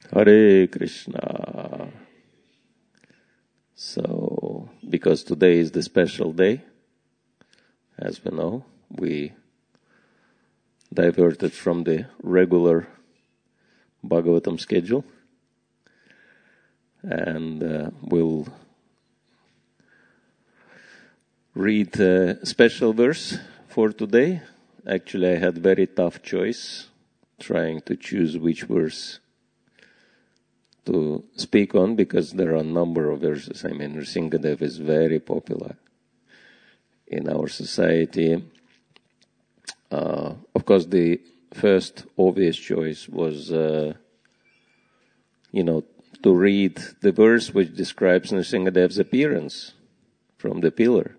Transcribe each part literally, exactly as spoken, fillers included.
Hare Krishna. So, because today is the special day, as we know, we diverted from the regular Bhagavatam schedule, and uh, we'll read a special verse for today. Actually, I had very tough choice trying to choose which verse to speak on, because there are a number of verses. I mean, Nrsingadev is very popular in our society. Uh, of course, the first obvious choice was, uh, you know, to read the verse which describes Nrsingadev's appearance from the pillar.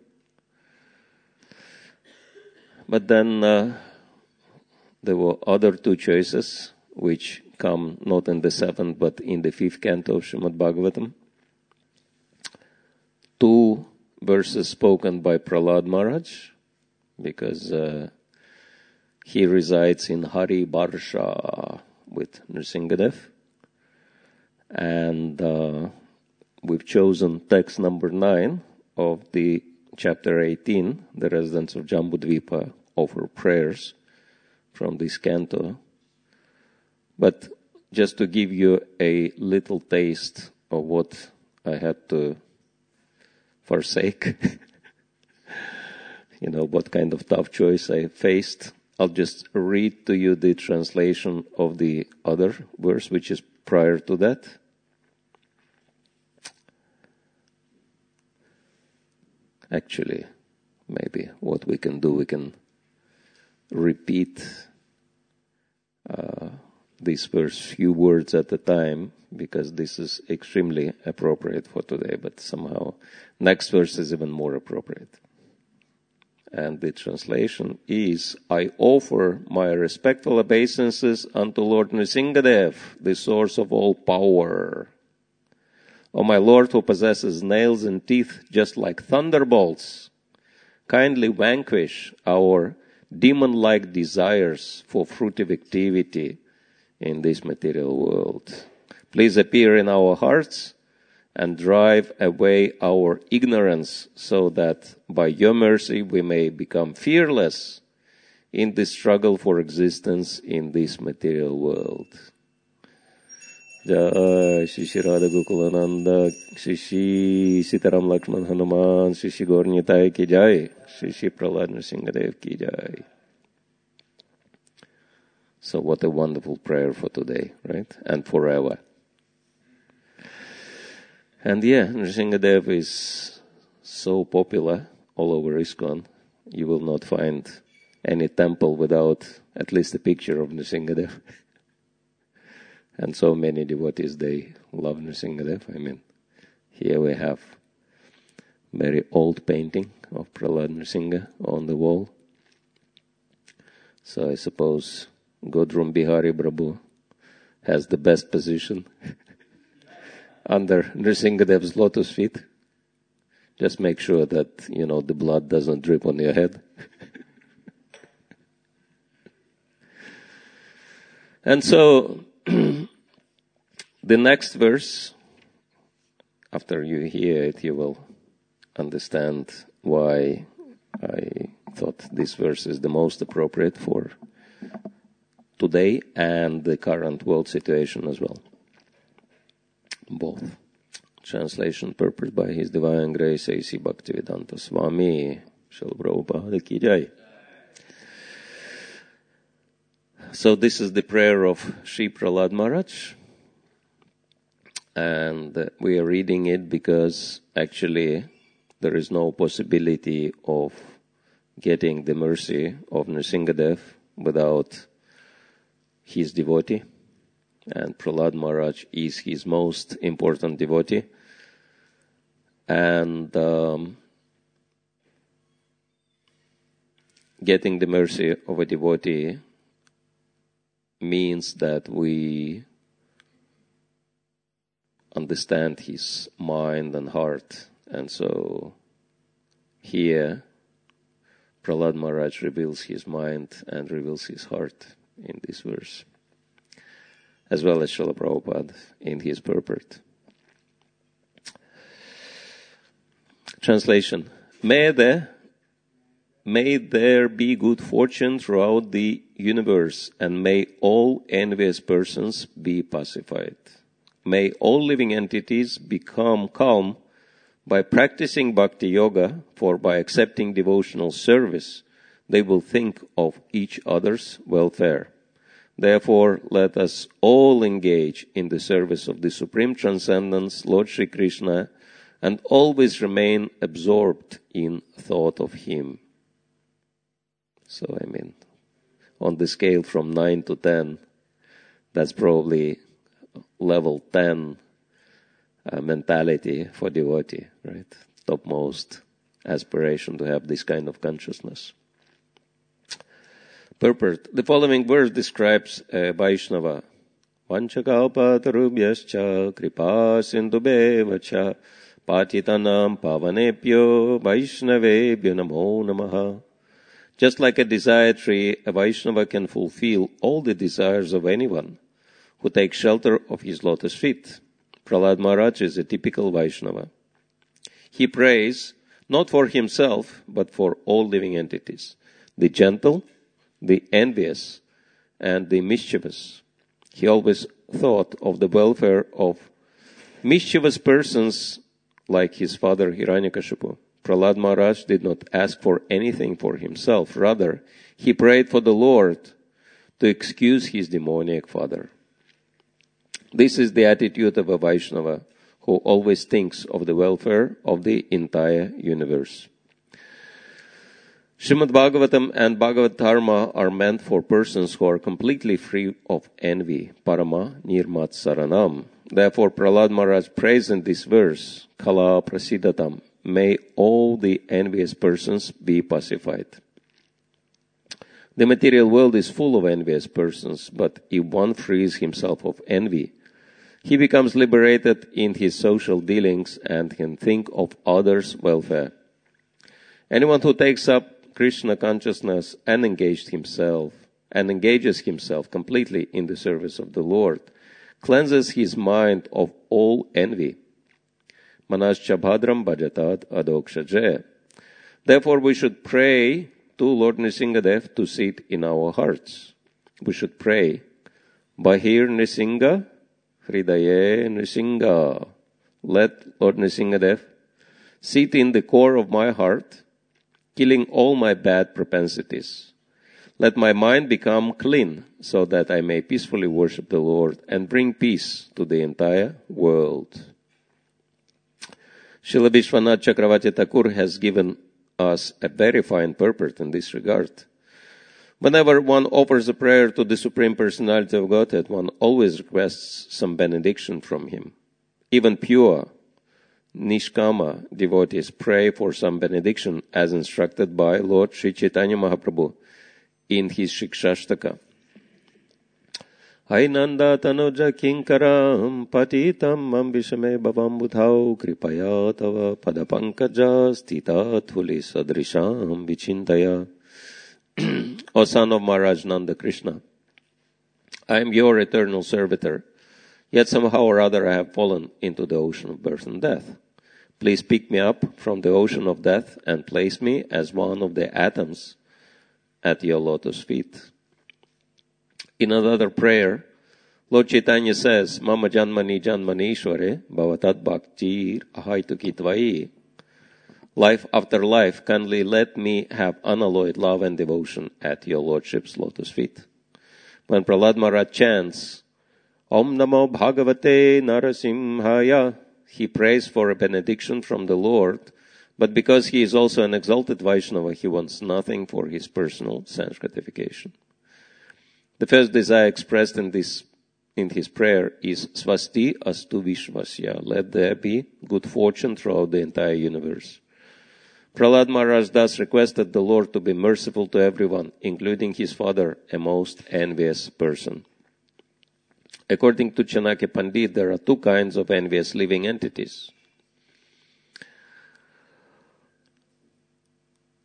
But then uh, there were other two choices which come not in the seventh but in the fifth canto of Srimad Bhagavatam. Two verses spoken by Prahlad Maharaj, because uh, he resides in Hari Barsha with Nrsingadev. And uh, we've chosen text number nine of the chapter eighteen, the residents of Jambudvipa offer prayers from this canto. But just to give you a little taste of what I had to forsake, you know, what kind of tough choice I faced, I'll just read to you the translation of the other verse, which is prior to that. Actually, maybe what we can do, we can repeat uh, these first few words at a time, because this is extremely appropriate for today, but somehow next verse is even more appropriate. And the translation is, I offer my respectful obeisances unto Lord Nrsingadev, the source of all power. O my Lord, who possesses nails and teeth just like thunderbolts, kindly vanquish our demon-like desires for fruitive activity in this material world. Please appear in our hearts and drive away our ignorance, so that by your mercy we may become fearless in the struggle for existence in this material world. Jai Shri Shri Radha Gokulananda, Shri Shri Sitaram Lakshman Hanuman, Shri Shri Gaur Nitai ki Jai, Shri Shri Prahlad Nrsingadev ki Jai. So what a wonderful prayer for today, right? And forever. And yeah, Nrsingadev is so popular all over ISKCON. You will not find any temple without at least a picture of Nrsingadev. And so many devotees, they love Nrsingadev. I mean, here we have very old painting of Prahlad Nrsinga on the wall. So I suppose Godrum Bihari Prabhu has the best position under Nrsingadev's lotus feet. Just make sure that, you know, the blood doesn't drip on your head. And so, the next verse, after you hear it, you will understand why I thought this verse is the most appropriate for today and the current world situation as well. Both. Translation purposed by His Divine Grace A C Bhaktivedanta Swami Srila Prabhupada Ki Jai. So this is the prayer of Sri Prahlad Maharaj, and we are reading it because actually there is no possibility of getting the mercy of Nrsingadev without his devotee, and Prahlad Maharaj is his most important devotee. And um, getting the mercy of a devotee means that we understand his mind and heart. And so here Prahlad Maharaj reveals his mind and reveals his heart in this verse. as well as Srila Prabhupada in his purport. Translation. May there, may there be good fortune throughout the universe, and may all envious persons be pacified. May all living entities become calm by practicing bhakti yoga, for by accepting devotional service, they will think of each other's welfare. Therefore, let us all engage in the service of the Supreme Transcendence, Lord Sri Krishna, and always remain absorbed in thought of Him. So, I mean, on the scale from nine to ten, that's probably level ten uh, mentality for devotee, right? Topmost aspiration to have this kind of consciousness. Purport. The following verse describes a Vaishnava. Vanchakalpatarubhyascha kripa sindhubevacha patitanam pavanebhyo Vaishnavebhyo namo namaha. Just like a desire tree, a Vaishnava can fulfill all the desires of anyone who takes shelter of his lotus feet. Prahlad Maharaj is a typical Vaishnava. He prays not for himself, but for all living entities, the gentle, the envious, and the mischievous. He always thought of the welfare of mischievous persons like his father Hiranyakashipu. Prahlad Maharaj did not ask for anything for himself. Rather, he prayed for the Lord to excuse his demoniac father. This is the attitude of a Vaishnava who always thinks of the welfare of the entire universe. Srimad Bhagavatam and Bhagavad Dharma are meant for persons who are completely free of envy, parama nirmat saranam. Therefore, Prahlad Maharaj prays in this verse, Kala prasidatam, may all the envious persons be pacified. The material world is full of envious persons, but if one frees himself of envy, he becomes liberated in his social dealings and can think of others' welfare. Anyone who takes up Krishna consciousness and engaged himself and engages himself completely in the service of the Lord cleanses his mind of all envy. Manascha bhadram bhajatat adokshaje. Therefore, we should pray to Lord Nrsingadev to sit in our hearts. We should pray, Bahir Nrsinga, Hridaye Nrsinga. Let Lord Nrsingadev sit in the core of my heart, killing all my bad propensities. Let my mind become clean so that I may peacefully worship the Lord and bring peace to the entire world. Srila Vishwanath Chakravarti Thakur has given us a very fine purport in this regard. Whenever one offers a prayer to the Supreme Personality of Godhead, one always requests some benediction from Him. Even pure, Nishkama devotees pray for some benediction as instructed by Lord Sri Chaitanya Mahaprabhu in his Shikshashtaka. Ainanda tanuja kinkaram patitam ambishame bhavam budhau kripaya tava padapankaja stita thuli sadrisham vichintaya. O son of Maharaj Nanda Krishna, I am your eternal servitor, yet somehow or other I have fallen into the ocean of birth and death. Please pick me up from the ocean of death and place me as one of the atoms at your lotus feet. In another prayer, Lord Chaitanya says, Mama janmani janmani ishware bhavatat bhaktir ahaitu kitvai. Life after life, kindly let me have unalloyed love and devotion at your Lordship's lotus feet. When Prahlad Maharaj chants, Om Namo Bhagavate Narasimhaya, he prays for a benediction from the Lord, but because he is also an exalted Vaishnava, he wants nothing for his personal sense gratification. The first desire expressed in this in his prayer is Swasti Astu Vishvasya. Let there be good fortune throughout the entire universe. Prahlad Maharaj thus requested the Lord to be merciful to everyone, including his father, a most envious person. According to Chanakya Pandit, there are two kinds of envious living entities.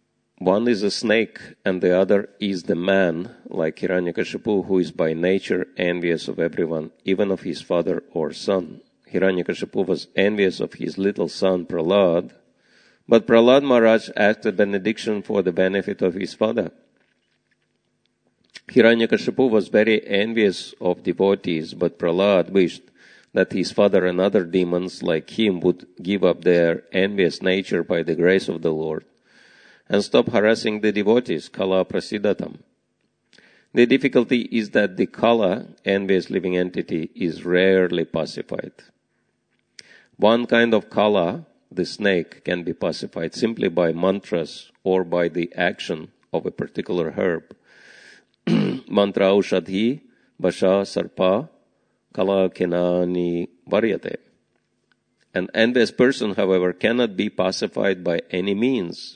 One is a snake, and the other is the man, like Hiranyakashipu, who is by nature envious of everyone, even of his father or son. Hiranyakashipu was envious of his little son Prahlad, but Prahlad Maharaj asked a benediction for the benefit of his father. Hiranyakashipu was very envious of devotees, but Prahlad wished that his father and other demons like him would give up their envious nature by the grace of the Lord and stop harassing the devotees, kala prasidatam. The difficulty is that the kala, envious living entity, is rarely pacified. One kind of kala, the snake, can be pacified simply by mantras or by the action of a particular herb. Mantra aushadhi, basha sarpa, kala kenani varyate. An envious person, however, cannot be pacified by any means.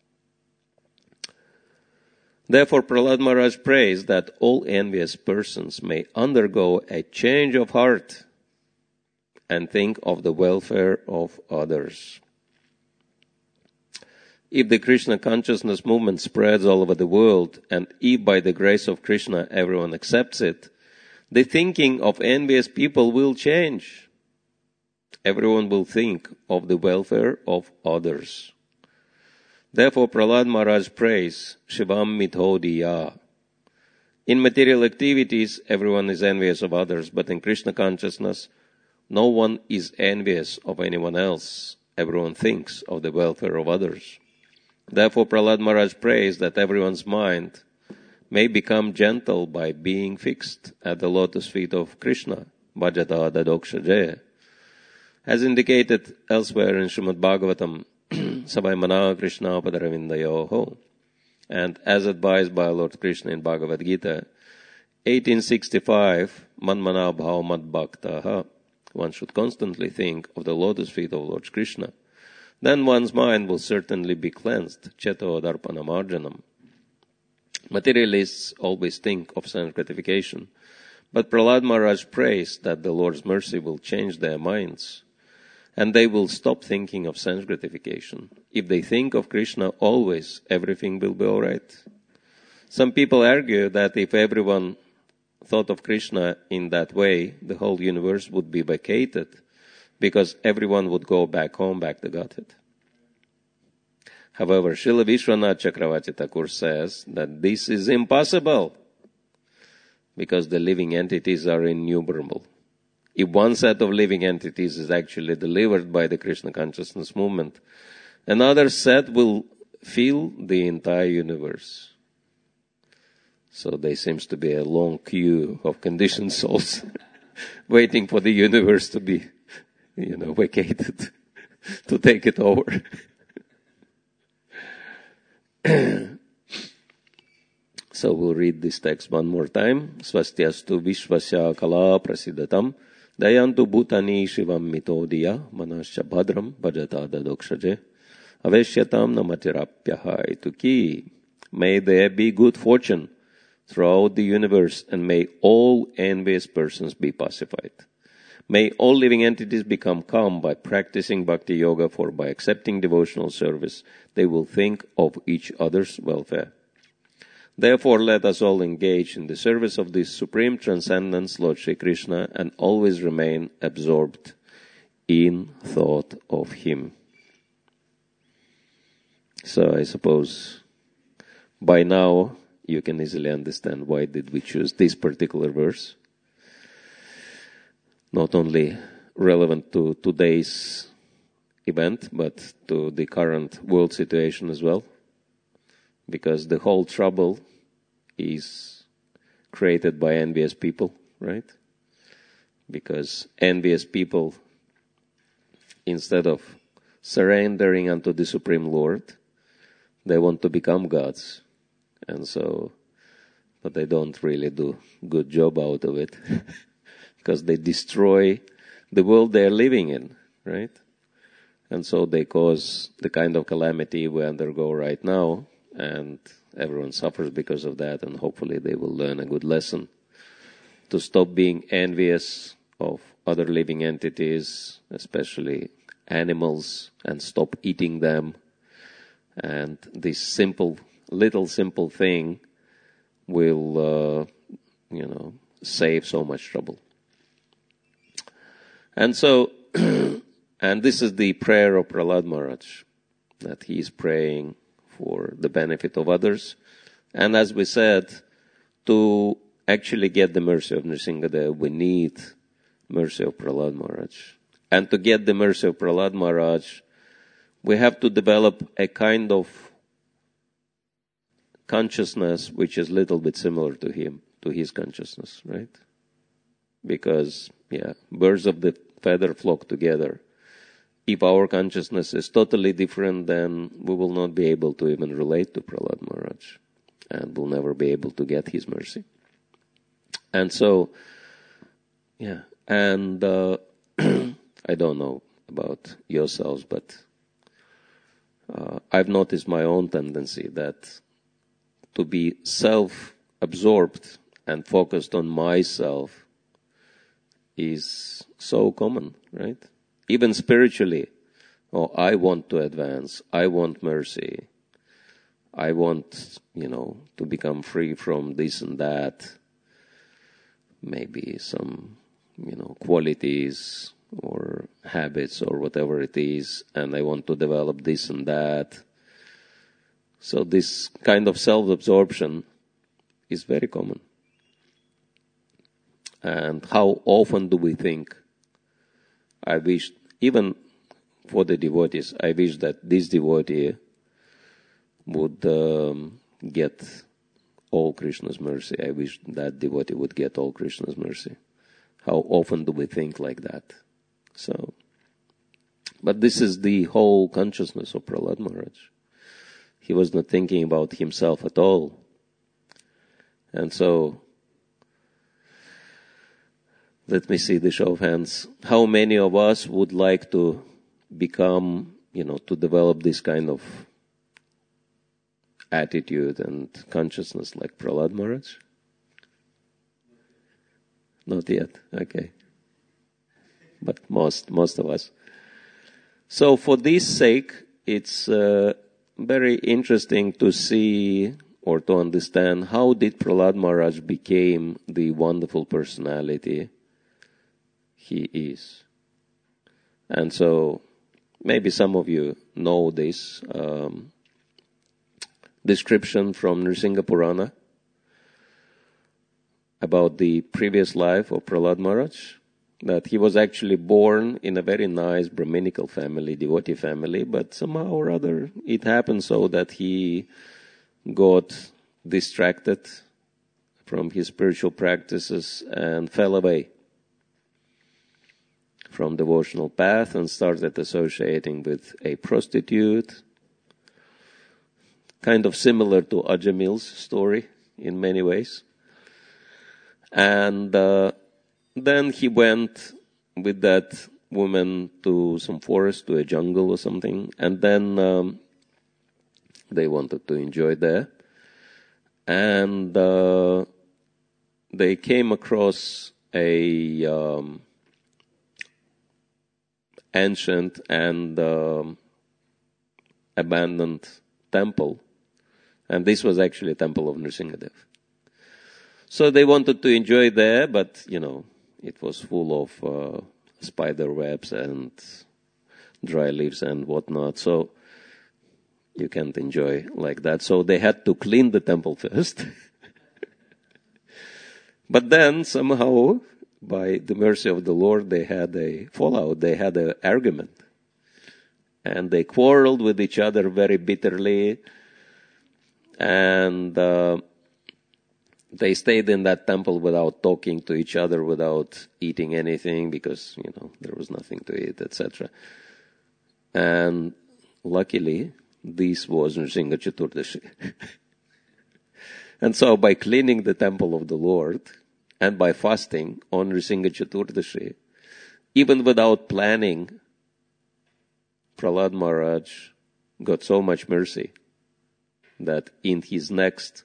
Therefore, Prahlad Maharaj prays that all envious persons may undergo a change of heart and think of the welfare of others. If the Krishna consciousness movement spreads all over the world, and if by the grace of Krishna everyone accepts it, the thinking of envious people will change. Everyone will think of the welfare of others. Therefore, Prahlad Maharaj prays, Shivam Mithodhiya. In material activities, everyone is envious of others, but in Krishna consciousness, no one is envious of anyone else. Everyone thinks of the welfare of others. Therefore, Prahlad Maharaj prays that everyone's mind may become gentle by being fixed at the lotus feet of Krishna, Bhajata Dadokshaje. As indicated elsewhere in Srimad Bhagavatam, Sabai Mana Krishna Padaravindayoho, and as advised by Lord Krishna in Bhagavad Gita, eighteen sixty-five, Manmana Bhav Mad Bhaktaha. One should constantly think of the lotus feet of Lord Krishna. Then one's mind will certainly be cleansed. Cheto Darpana Marjanam. Materialists always think of sense gratification, but Prahlad Maharaj prays that the Lord's mercy will change their minds, and they will stop thinking of sense gratification. If they think of Krishna always, everything will be all right. Some people argue that if everyone thought of Krishna in that way, the whole universe would be vacated, because everyone would go back home, back to Godhead. However, Srila Vishwanath Chakravarti Thakur says that this is impossible, because the living entities are innumerable. If one set of living entities is actually delivered by the Krishna consciousness movement, another set will fill the entire universe. So there seems to be a long queue of conditioned souls waiting for the universe to be, you know, vacated, to take it over. So we'll read this text one more time. Swastyastu vishvasya kala prasidatam dayantu bhutani shivam mitodiya manasya bhadram bhajata dadokshaje aveshyatam namatirapyaha ituki. May there be good fortune throughout the universe, and may all envious persons be pacified. May all living entities become calm by practicing bhakti yoga, for by accepting devotional service, they will think of each other's welfare. Therefore, let us all engage in the service of this supreme transcendence, Lord Shri Krishna, and always remain absorbed in thought of Him. So I suppose by now you can easily understand why did we choose this particular verse. Not only relevant to today's event, but to the current world situation as well. Because the whole trouble is created by envious people, right? Because envious people, instead of surrendering unto the Supreme Lord, they want to become gods. And so, but they don't really do good job out of it. Because they destroy the world they are living in, right? And so they cause the kind of calamity we undergo right now, and everyone suffers because of that, and hopefully they will learn a good lesson to stop being envious of other living entities, especially animals, and stop eating them, And this simple, little simple thing will, uh, you know, save so much trouble. And so, and this is the prayer of Prahlad Maharaj, that he is praying for the benefit of others. And as we said, to actually get the mercy of Nrsingadev, we need mercy of Prahlad Maharaj. And to get the mercy of Prahlad Maharaj, we have to develop a kind of consciousness which is a little bit similar to him, to his consciousness, right? Because, yeah, birds of the feather flock together. If our consciousness is totally different, then we will not be able to even relate to Prahlad Maharaj, and we'll never be able to get his mercy. And so, yeah, and uh, I don't know about yourselves, but uh, I've noticed my own tendency that to be self-absorbed and focused on myself is so common, right? Even spiritually, oh, I want to advance, I want mercy, I want, you know, to become free from this and that, maybe some, you know, qualities or habits or whatever it is, and I want to develop this and that. So this kind of self-absorption is very common. And how often do we think, I wish, even for the devotees, I wish that this devotee would um, get all Krishna's mercy. I wish that devotee would get all Krishna's mercy. How often do we think like that? So, but this is the whole consciousness of Prahlad Maharaj. He was not thinking about himself at all. And so, let me see the show of hands. How many of us would like to become, you know, to develop this kind of attitude and consciousness like Prahlad Maharaj? Not yet, okay. But most, most of us. So for this sake, it's uh, very interesting to see or to understand how did Prahlad Maharaj became the wonderful personality he is. And so maybe some of you know this um, description from Nrsimha Purana about the previous life of Prahlad Maharaj, that he was actually born in a very nice Brahminical family, devotee family, but somehow or other it happened so that he got distracted from his spiritual practices and fell away from devotional path and started associating with a prostitute, kind of similar to Ajamil's story in many ways. And uh, then he went with that woman to some forest, to a jungle or something, and then um, they wanted to enjoy there. And uh, they came across a um, ancient and um, abandoned temple, and this was actually a temple of Nrsingadev. So they wanted to enjoy there, but, you know, it was full of uh, spider webs and dry leaves and whatnot, so you can't enjoy like that. So they had to clean the temple first. But then somehow, by the mercy of the Lord, they had a fallout, they had an argument. And they quarreled with each other very bitterly. And uh, they stayed in that temple without talking to each other, without eating anything, because, you know, there was nothing to eat, et cetera. And luckily, this was Nrsimha Chaturdashi. And so by cleaning the temple of the Lord, and by fasting on Nrsimha Chaturdashi, even without planning, Prahlad Maharaj got so much mercy that in his next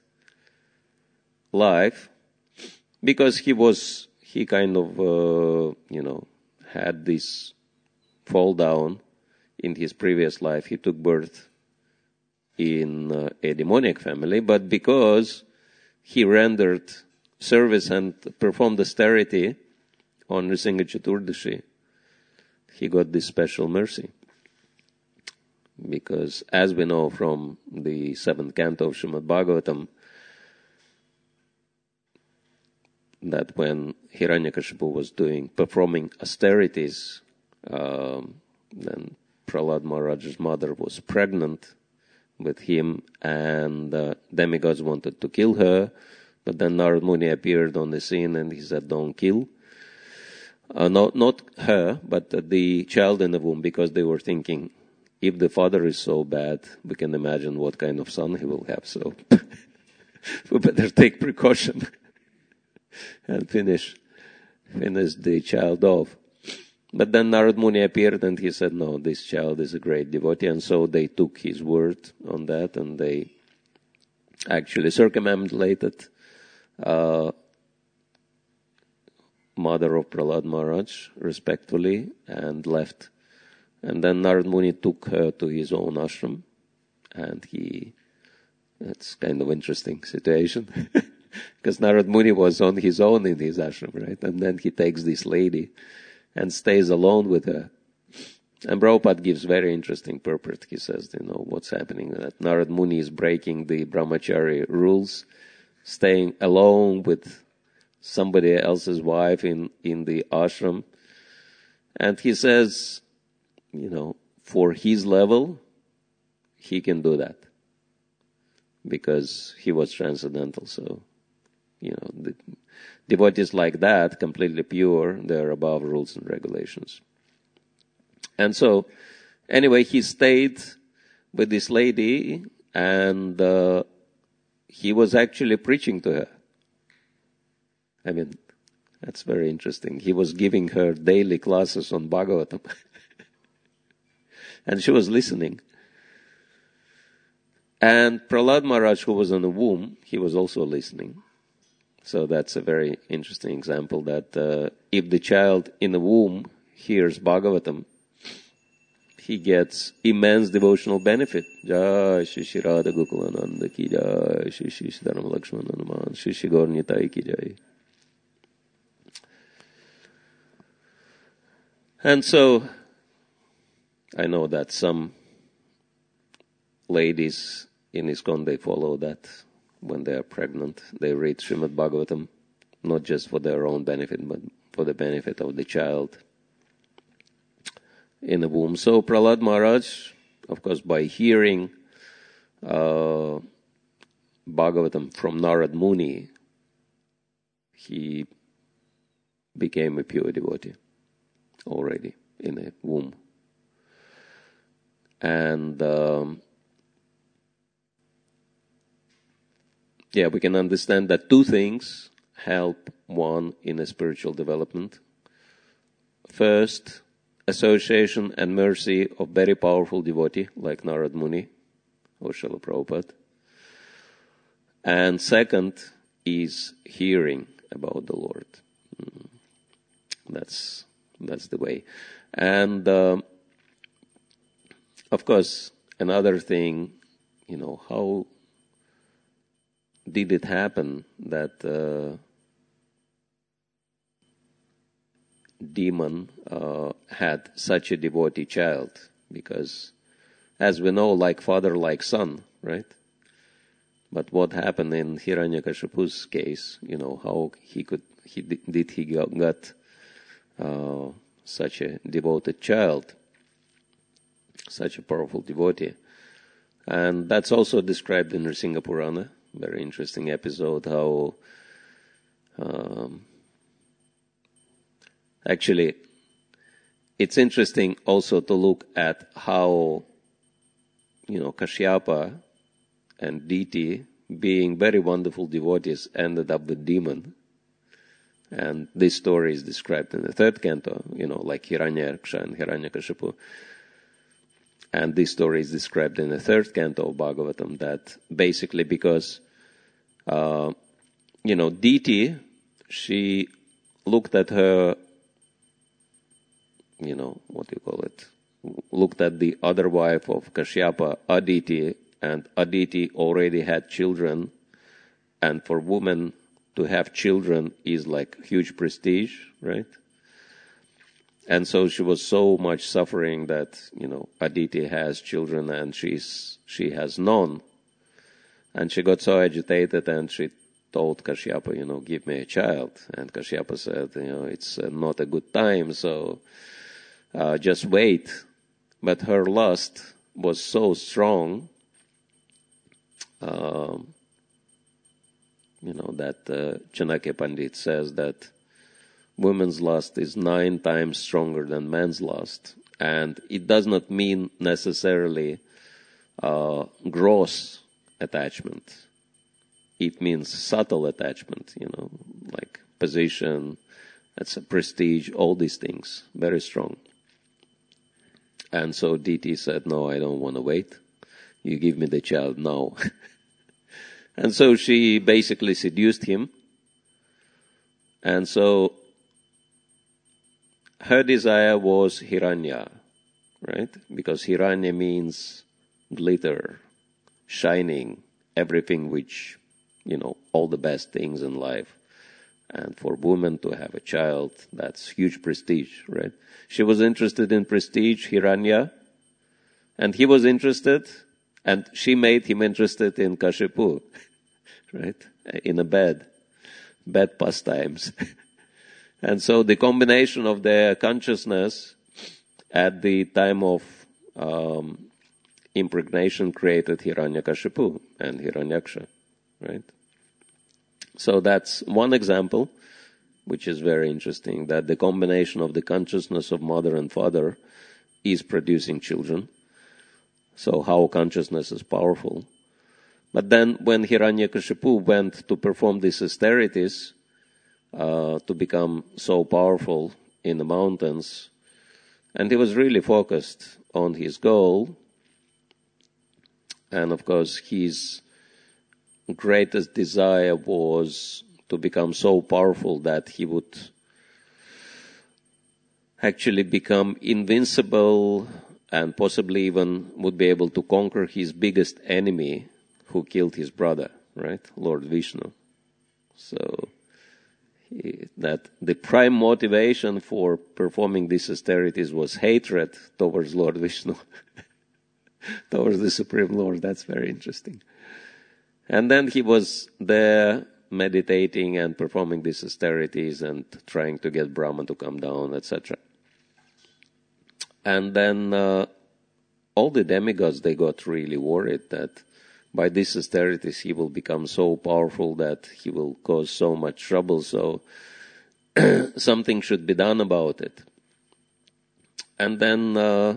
life, because he was, he kind of, uh, you know, had this fall down in his previous life. He took birth in uh, a demoniac family, but because he rendered service and performed austerity on Nrsimha Chaturdashi, he got this special mercy. Because as we know from the seventh canto of Srimad Bhagavatam, that when Hiranyakashipu was doing, performing austerities, um, then Prahlad Maharaj's mother was pregnant with him, and uh, demigods wanted to kill her, but then Narad Muni appeared on the scene and he said, don't kill. Uh, not, not her, but the child in the womb, because they were thinking, if the father is so bad, we can imagine what kind of son he will have. So we better take precaution and finish, finish the child off. But then Narad Muni appeared and he said, no, this child is a great devotee. And so they took his word on that and they actually circumambulated uh, mother of Prahlad Maharaj respectfully and left. And then Narad Muni took her to his own ashram, and he, that's kind of interesting situation, because Narad Muni was on his own in his ashram, right? And then he takes this lady and stays alone with her. And Prabhupada gives very interesting purport. He says, you know, what's happening, that Narad Muni is breaking the brahmachari rules, staying alone with somebody else's wife in, in the ashram. And he says, you know, for his level, he can do that because he was transcendental. So, you know, the devotees like that, completely pure, they're above rules and regulations. And so, anyway, he stayed with this lady and uh, he was actually preaching to her. I mean, that's very interesting. He was giving her daily classes on Bhagavatam. And she was listening. And Prahlad Maharaj, who was in the womb, he was also listening. So that's a very interesting example that uh, if the child in the womb hears Bhagavatam, he gets immense devotional benefit. Jai Shri Shri Radha Gokulananda ki jai, Shri Shri Siddharama Lakshmana Hanuman, Shri Shri Gaur Nitai ki jai. And so, I know that some ladies in ISKCON, they follow that when they are pregnant. They read Srimad Bhagavatam, not just for their own benefit, but for the benefit of the child in the womb. So Prahlad Maharaj, of course, by hearing uh, Bhagavatam from Narad Muni, he became a pure devotee already in the womb. And um, yeah, we can understand that two things help one in a spiritual development. First, association and mercy of very powerful devotee like Narad Muni or Srila Prabhupada. And second is hearing about the Lord. Mm. That's that's the way. And um, of course, another thing, you know, how did it happen that uh, demon uh, had such a devotee child? Because, as we know, like father, like son, right? But what happened in Hiranyakashipu's case? You know, how he could, he did he got, got uh, such a devoted child, such a powerful devotee, and that's also described in Nrsimha Purana. Very interesting episode. How um, actually, it's interesting also to look at how, you know, Kashyapa and Diti, being very wonderful devotees, ended up with demon. And this story is described in the third canto, you know, like Hiranyaksha and Hiranyakashipu. And this story is described in the third canto of Bhagavatam, that basically because, uh, you know, Diti, she looked at her, you know, what do you call it, looked at the other wife of Kashyapa, Aditi, and Aditi already had children, and for women to have children is like huge prestige, right? And so she was so much suffering that, you know, Aditi has children and she's she has none. And she got so agitated and she told Kashyapa, you know, give me a child. And Kashyapa said, you know, it's uh, not a good time, so uh, just wait. But her lust was so strong, um, you know, that uh, Chanakya Pandit says that women's lust is nine times stronger than man's lust. And it does not mean necessarily uh, gross attachment. It means subtle attachment, you know, like position, that's a prestige, all these things, very strong. And so Diti said, no, I don't want to wait. You give me the child now. And so she basically seduced him. And so her desire was Hiranya, right? Because Hiranya means glitter, shining, everything which, you know, all the best things in life. And for women to have a child, that's huge prestige, right? She was interested in prestige, Hiranya, and he was interested, and she made him interested in Kashipu, right? In a bed, bed pastimes. And so the combination of their consciousness at the time of um, impregnation created Hiranyakashipu and Hiranyaksha, right? So that's one example, which is very interesting, that the combination of the consciousness of mother and father is producing children. So how consciousness is powerful. But then when Hiranyakashipu went to perform these austerities, uh, to become so powerful in the mountains, and he was really focused on his goal, and of course his greatest desire was to become so powerful that he would actually become invincible and possibly even would be able to conquer his biggest enemy who killed his brother, right? Lord Vishnu. So he, that the prime motivation for performing these austerities was hatred towards Lord Vishnu, towards the Supreme Lord. That's very interesting. And then he was there meditating and performing these austerities and trying to get Brahma to come down, et cetera. And then uh, all the demigods, they got really worried that by these austerities he will become so powerful that he will cause so much trouble, so something should be done about it. And then uh,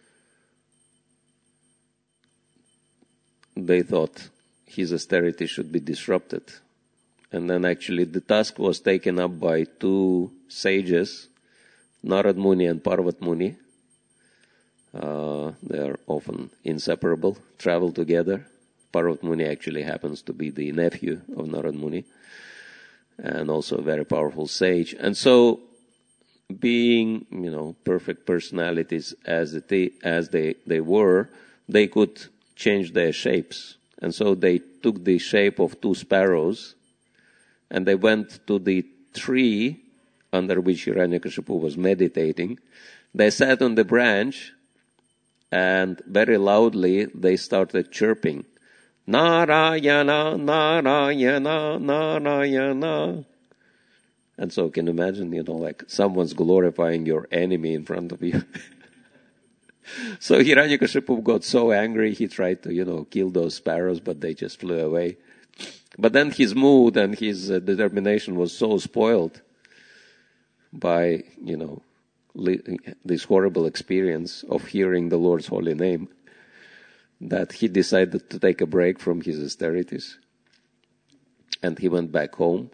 they thought his austerity should be disrupted. And then actually the task was taken up by two sages, Narad Muni and Parvat Muni. Uh, they are often inseparable, travel together. Parvat Muni actually happens to be the nephew of Narad Muni, and also a very powerful sage. And so, being, you know, perfect personalities as they, as they, they were, they could change their shapes. And so they took the shape of two sparrows, and they went to the tree under which Hiranyakashipu was meditating. They sat on the branch, and very loudly they started chirping, Narayana, Narayana, Narayana. And so can you imagine, you know, like someone's glorifying your enemy in front of you. So Hiranyakashipu got so angry, he tried to, you know, kill those sparrows, but they just flew away. But then his mood and his uh, determination was so spoiled by, you know, li- this horrible experience of hearing the Lord's holy name, that he decided to take a break from his austerities. And he went back home.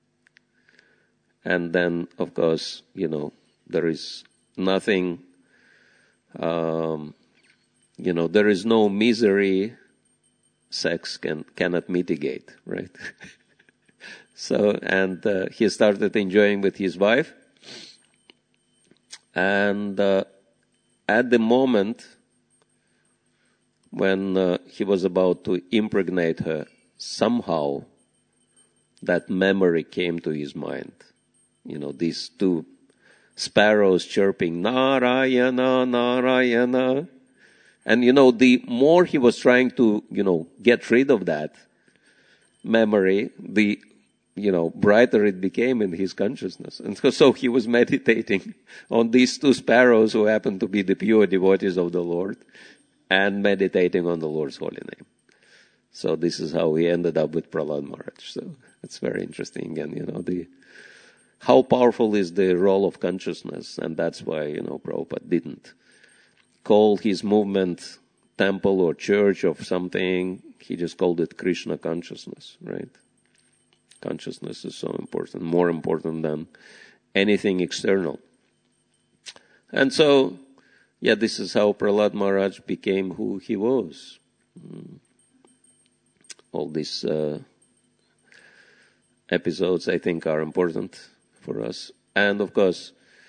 And then, of course, you know, there is nothing, um, you know, there is no misery sex can cannot mitigate, right? So, and uh, he started enjoying with his wife. And uh, at the moment when uh, he was about to impregnate her, somehow that memory came to his mind. You know, these two sparrows chirping, Narayana, Narayana. And, you know, the more he was trying to, you know, get rid of that memory, the, you know, brighter it became in his consciousness. And so, so he was meditating on these two sparrows who happened to be the pure devotees of the Lord, and meditating on the Lord's holy name. So this is how he ended up with Prahlad Maharaj. So it's very interesting. And, you know, the how powerful is the role of consciousness. And that's why, you know, Prabhupada didn't call his movement temple or church of something. He just called it Krishna consciousness, right? Consciousness is so important, more important than anything external. And so, yeah, this is how Prahlad Maharaj became who he was. Mm. All these uh, episodes, I think, are important for us. And, of course,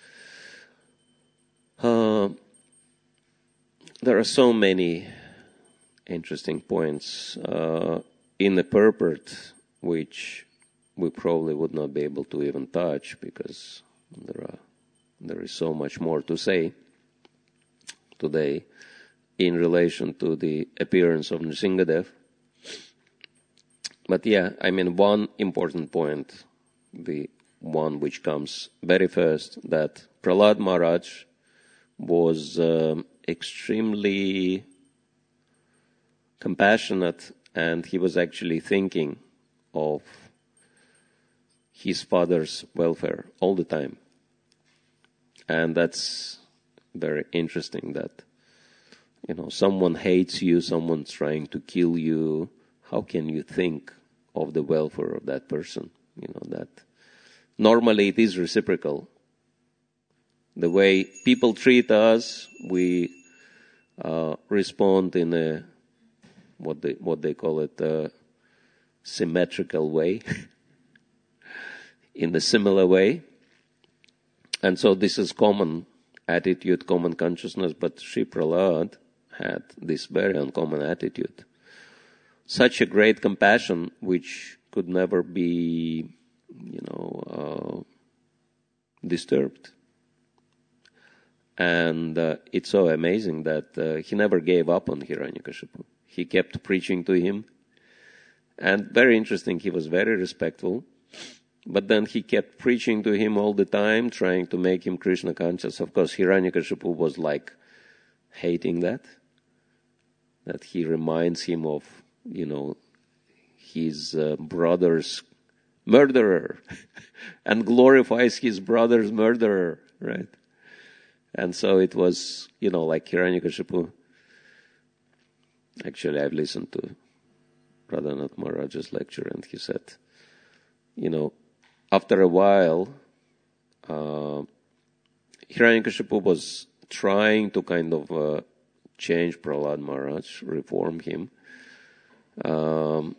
uh, there are so many interesting points uh, in the purport which we probably would not be able to even touch, because there are there is so much more to say today in relation to the appearance of Nrsingadev. But yeah, I mean, one important point, the one which comes very first, that Prahlad Maharaj was um, extremely compassionate, and he was actually thinking of his father's welfare all the time. And that's very interesting, that, you know, someone hates you, someone's trying to kill you. How can you think of the welfare of that person? You know, that normally it is reciprocal. The way people treat us, we uh, respond in a, what they, what they call it, a symmetrical way, in a similar way. And so this is common attitude, common consciousness, but Sri Prahlad had this very uncommon attitude. Such a great compassion which could never be, you know, uh, disturbed. And uh, it's so amazing that uh, he never gave up on Hiranyakashipu. He kept preaching to him. And very interesting, he was very respectful. But then he kept preaching to him all the time, trying to make him Krishna conscious. Of course, Hiranyakashipu was like hating that. That he reminds him of, you know, his uh, brother's murderer and glorifies his brother's murderer, right? And so it was, you know, like Hiranyakashipu. Actually, I've listened to Radhanath Maharaj's lecture, and he said, you know, after a while, uh, Hiranyakashipu was trying to kind of uh, change Prahlad Maharaj, reform him. Um,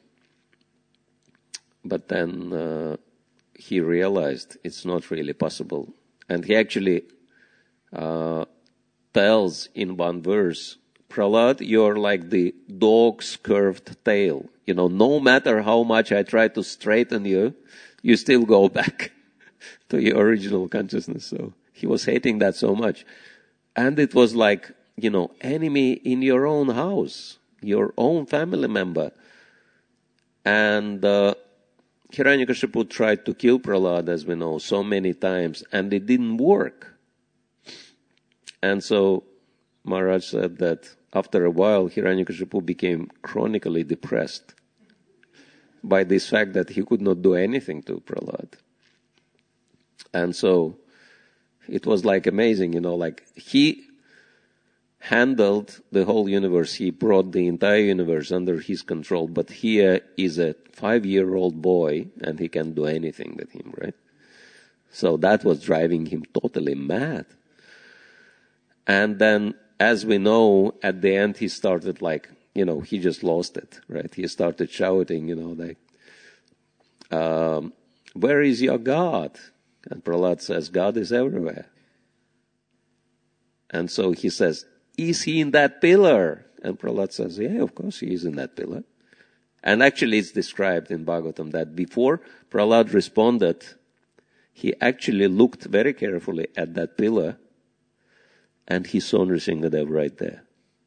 but then uh, he realized it's not really possible. And he actually uh, tells in one verse, Prahlad, you're like the dog's curved tail. You know, no matter how much I try to straighten you, you still go back to your original consciousness. So he was hating that so much. And it was like, you know, enemy in your own house, your own family member. And uh, Hiranyakashipu tried to kill Prahlad, as we know, so many times, and it didn't work. And so Maharaj said that after a while, Hiranyakashipu became chronically depressed by this fact that he could not do anything to Prahlad. And so it was like amazing, you know, like he handled the whole universe. He brought the entire universe under his control, but here is a five-year-old boy and he can do anything with him, right? So that was driving him totally mad. And then, as we know, at the end he started like, you know, he just lost it, right? He started shouting, you know, like, um, where is your God? And Prahlad says, God is everywhere. And so he says, is he in that pillar? And Prahlad says, yeah, of course he is in that pillar. And actually it's described in Bhagavatam that before Prahlad responded, he actually looked very carefully at that pillar and he saw Nrsingadev right there.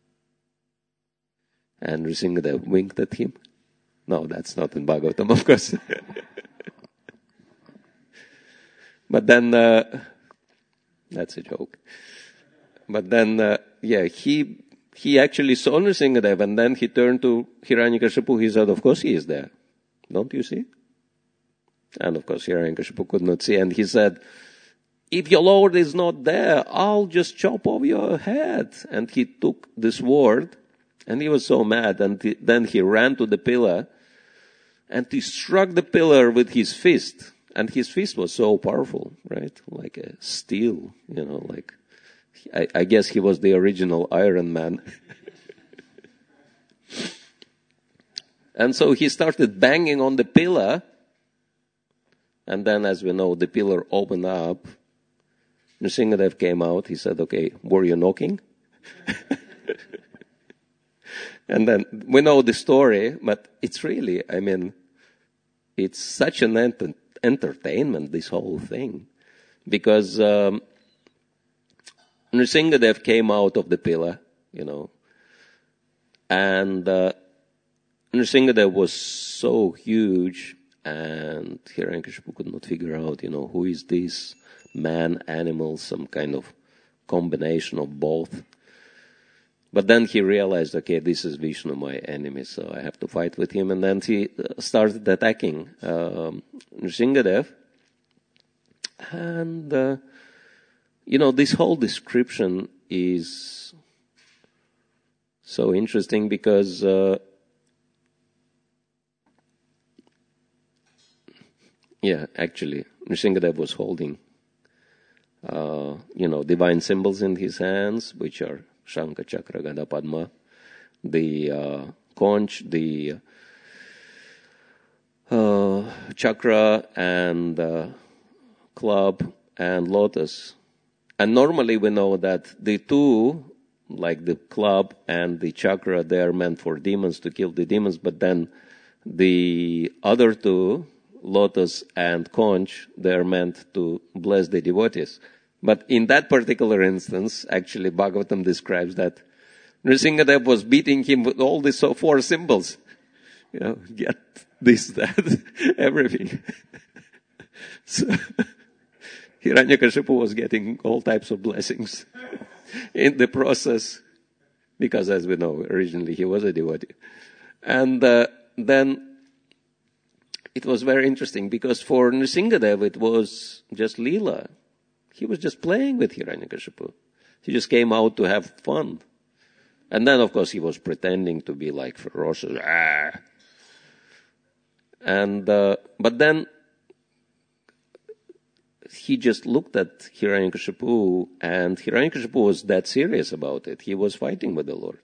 And Nrsingadev winked at him. No, that's not in Bhagavatam, of course. But then, uh, that's a joke. But then, uh, yeah, he he actually saw Nrsingadev, and then he turned to Hiranyakashipu. He said, of course he is there. Don't you see? And of course Hiranyakashipu could not see. And he said, if your Lord is not there, I'll just chop off your head. And he took the sword, and he was so mad. And he, then he ran to the pillar, and he struck the pillar with his fist. And his fist was so powerful, right? Like a steel, you know, like, I, I guess he was the original Iron Man. And so he started banging on the pillar. And then, as we know, the pillar opened up. Nrsingadev came out. He said, okay, were you knocking? And then we know the story, but it's really, I mean, it's such an ent- entertainment, this whole thing. Because um, Nrsingadev came out of the pillar, you know, and uh, Nrsingadev was so huge, and Hiranyakashipu could not figure out, you know, who is this man, animal, some kind of combination of both. But then he realized, okay, this is Vishnu, my enemy, so I have to fight with him. And then he started attacking um, Nrsingadev. And, uh, you know, this whole description is so interesting because uh, yeah, actually, Nrsingadev was holding, uh, you know, divine symbols in his hands, which are Shankha, Chakra, Gada, Padma, the uh, conch, the uh, chakra, and uh, club, and lotus. And normally we know that the two, like the club and the chakra, they are meant for demons, to kill the demons, but then the other two, lotus and conch, they are meant to bless the devotees. But in that particular instance, actually, Bhagavatam describes that Nrsingadev was beating him with all these four symbols. You know, get this, that, everything. So, Hiranyakashipu was getting all types of blessings in the process, because as we know, originally he was a devotee. And uh, then it was very interesting, because for Nrsingadev it was just Leela. He was just playing with Hiranyakashipu. He just came out to have fun. And then, of course, he was pretending to be like ferocious. Ah. And, uh, but then he just looked at Hiranyakashipu, and Hiranyakashipu was that serious about it. He was fighting with the Lord.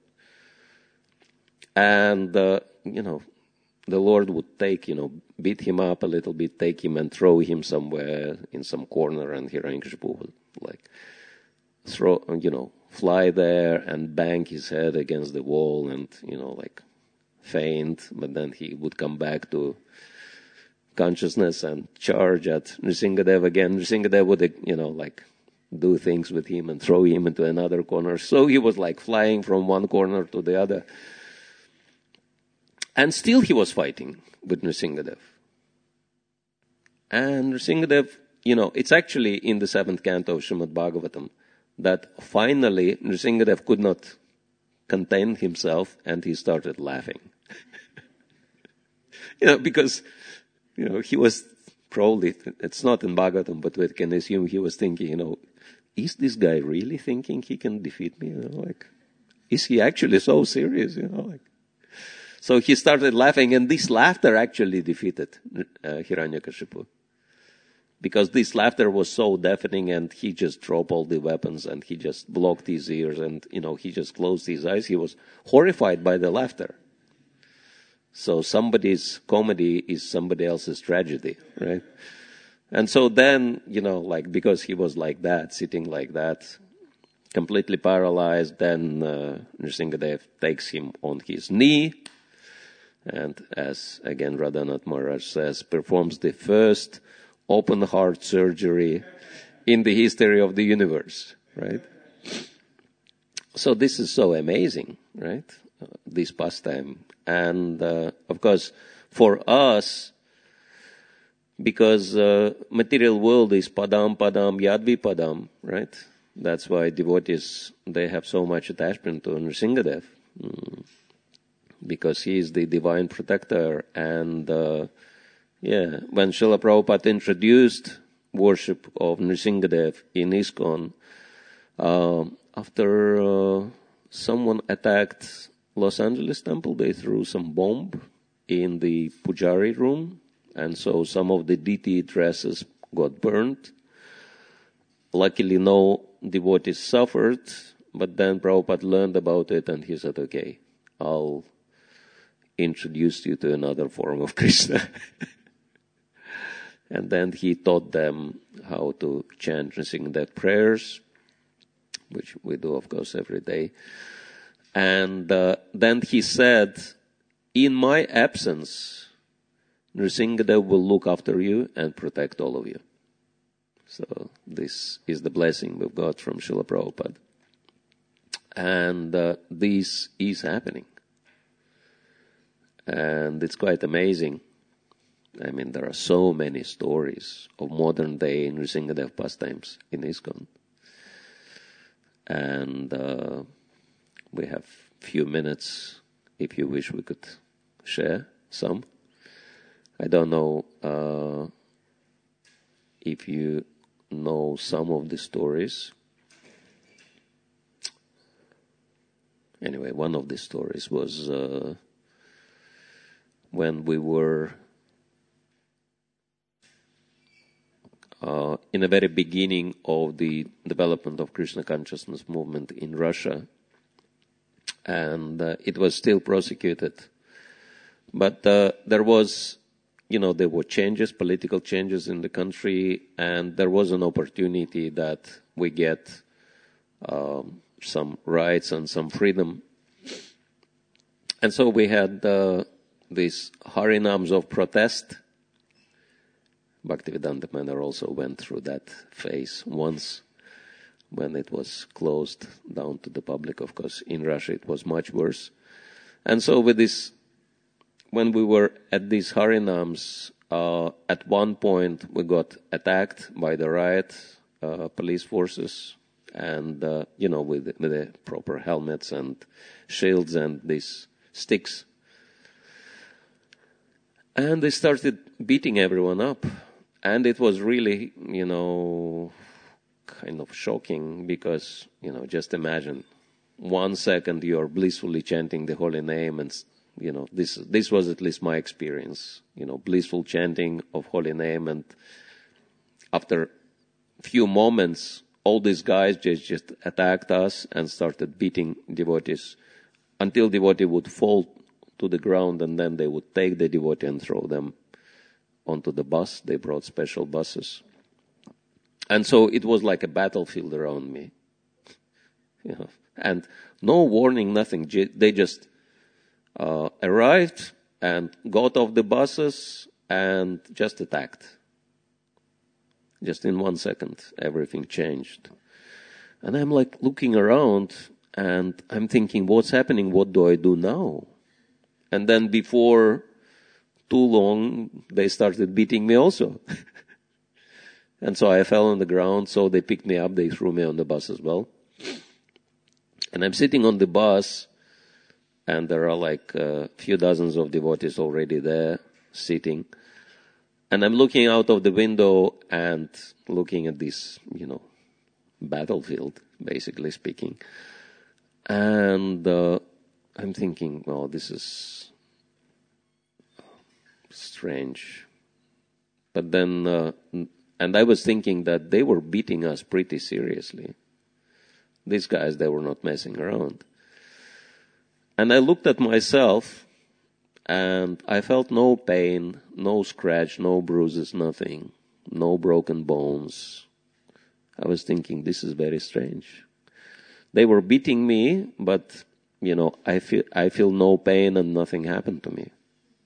And, uh, you know, the Lord would take, you know, beat him up a little bit, take him and throw him somewhere in some corner, and Hiranyakashipu would, like, throw, you know, fly there and bang his head against the wall and, you know, like, faint, but then he would come back to consciousness and charge at Nrsingadev again. Nrsingadev would, you know, like, do things with him and throw him into another corner. So he was, like, flying from one corner to the other. And still he was fighting with Nrsingadev. And Nrsingadev, you know, it's actually in the seventh canto of Srimad Bhagavatam that finally Nrsingadev could not contain himself and he started laughing. You know, because, you know, he was probably, it's not in Bhagavatam, but we can assume he was thinking, you know, is this guy really thinking he can defeat me? You know, like, is he actually so serious? You know, like. So he started laughing, and this laughter actually defeated uh, Hiranyakashipu. Because this laughter was so deafening, and he just dropped all the weapons, and he just blocked his ears, and, you know, he just closed his eyes. He was horrified by the laughter. So somebody's comedy is somebody else's tragedy, right? And so then, you know, like, because he was like that, sitting like that, completely paralyzed. Then uh, Nrsingadev takes him on his knee, and as again Radhanath Maharaj says, performs the first open heart surgery in the history of the universe, right? So this is so amazing, right? Uh, this pastime. And uh, of course, for us, because uh, material world is padam, padam, yadvi padam, right? That's why devotees, they have so much attachment to Nrsingadev, mm. because he is the divine protector. And uh, yeah, when Srila Prabhupada introduced worship of Nrsingadev in ISKCON, uh, after uh, someone attacked Los Angeles temple, they threw some bomb in the pujari room, and so some of the D T dresses got burned. Luckily, no devotees suffered, but then Prabhupada learned about it, and he said, okay, I'll introduce you to another form of Krishna. And then he taught them how to chant and sing their prayers, which we do, of course, every day. And uh, then he said, in my absence, Nrsingadev will look after you and protect all of you. So this is the blessing we've got from Srila Prabhupada. And uh, this is happening. And it's quite amazing. I mean, there are so many stories of modern-day Nrsingadev pastimes in ISKCON. And uh, we have few minutes, if you wish, we could share some. I don't know uh, if you know some of the stories. Anyway, one of the stories was uh, when we were uh, in the very beginning of the development of Krishna consciousness movement in Russia, and uh, it was still prosecuted. But uh, there was, you know, there were changes, political changes in the country, and there was an opportunity that we get um, some rights and some freedom. And so we had uh, these harinams of protest. Bhaktivedanta Manor also went through that phase once when it was closed down to the public. Of course, in Russia it was much worse. And so with this, when we were at these harinams, uh, at one point we got attacked by the riot uh, police forces, and uh, you know, with, with the proper helmets and shields and these sticks. And they started beating everyone up. And it was really, you know, kind of shocking because, you know, just imagine one second you're blissfully chanting the holy name, and, you know, this this was at least my experience, you know, blissful chanting of holy name, and after a few moments, all these guys just, just attacked us and started beating devotees until devotee would fall to the ground, and then they would take the devotee and throw them onto the bus. They brought special buses. And so it was like a battlefield around me. You know, and no warning, nothing. They just uh, arrived and got off the buses and just attacked. Just in one second, everything changed. And I'm like looking around and I'm thinking, what's happening? What do I do now? And then before too long, they started beating me also. And so I fell on the ground, so they picked me up, they threw me on the bus as well. And I'm sitting on the bus, and there are like a few dozens of devotees already there, sitting. And I'm looking out of the window and looking at this, you know, battlefield, basically speaking. And uh, I'm thinking, well, this is strange. But then, uh, and I was thinking that they were beating us pretty seriously. These guys, they were not messing around. And I looked at myself, and I felt no pain, no scratch, no bruises, nothing, no broken bones. I was thinking, this is very strange. they were beating me, but, you know, I feel, I feel no pain and nothing happened to me.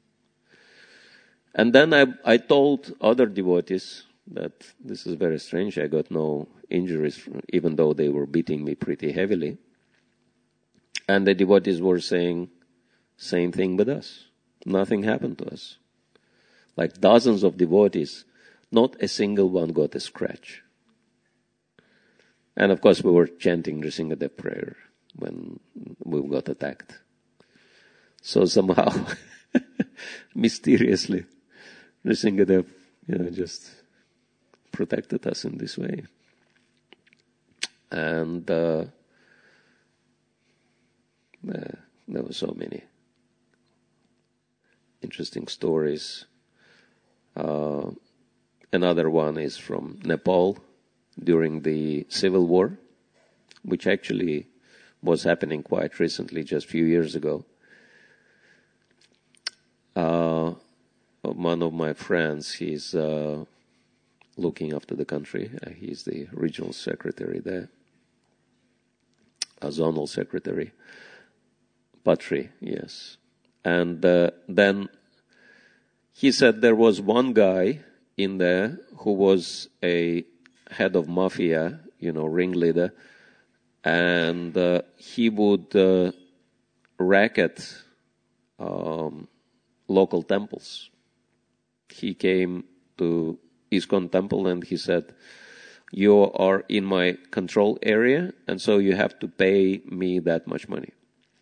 And then I, I told other devotees that this is very strange. I got no injuries, even though they were beating me pretty heavily. And the devotees were saying, same thing with us. Nothing happened to us. Like dozens of devotees, not a single one got a scratch. And of course we were chanting Nrsingadev prayer when we got attacked. So somehow, mysteriously, Nrsingadev, you know, just protected us in this way. And uh, uh, there were so many interesting stories. Uh, another one is from Nepal during the civil war, which actually was happening quite recently, just a few years ago. Uh, one of my friends, he's uh, looking after the country. Uh, he's the regional secretary there, a zonal secretary. Patri, yes. And uh, then he said there was one guy in there who was a head of mafia, you know, ringleader, and uh, he would uh, racket um, local temples. He came to ISKCON temple and he said, you are in my control area, and so you have to pay me that much money.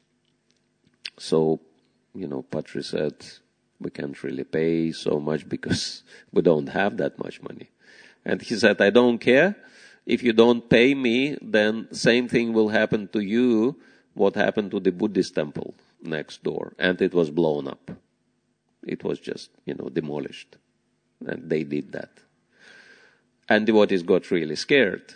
So, you know, Patri said, we can't really pay so much because we don't have that much money. And he said, I don't care. If you don't pay me, then same thing will happen to you what happened to the Buddhist temple next door. And it was blown up. It was just, you know, demolished. And they did that. And devotees got really scared.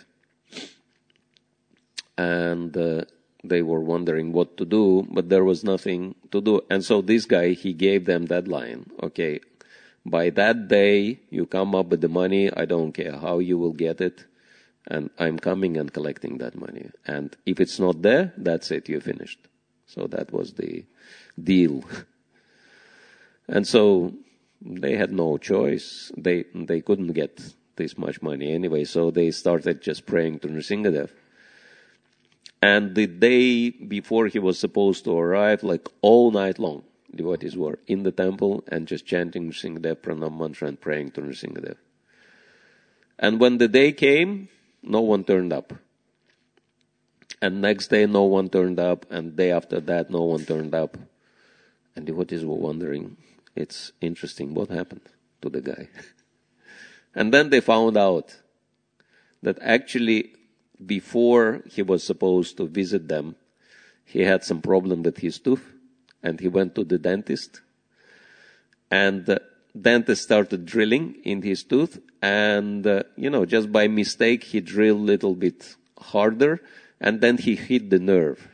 And uh, they were wondering what to do, but there was nothing to do. And so this guy, he gave them that line. Okay, by that day, you come up with the money. I don't care how you will get it. And I'm coming and collecting that money. And if it's not there, that's it, you're finished. So that was the deal. And so they had no choice. They they couldn't get this much money anyway, so they started just praying to Nrsingadev. And the day before he was supposed to arrive, like all night long, devotees were in the temple and just chanting Nrsingadev Pranam Mantra and praying to Nrsingadev. And when the day came, no one turned up. And next day, no one turned up. And day after that, no one turned up. And devotees were wondering, it's interesting, what happened to the guy? And then they found out that actually, before he was supposed to visit them, he had some problem with his tooth, and he went to the dentist. And the dentist started drilling in his tooth, and, uh, you know, just by mistake, he drilled a little bit harder, and then he hit the nerve.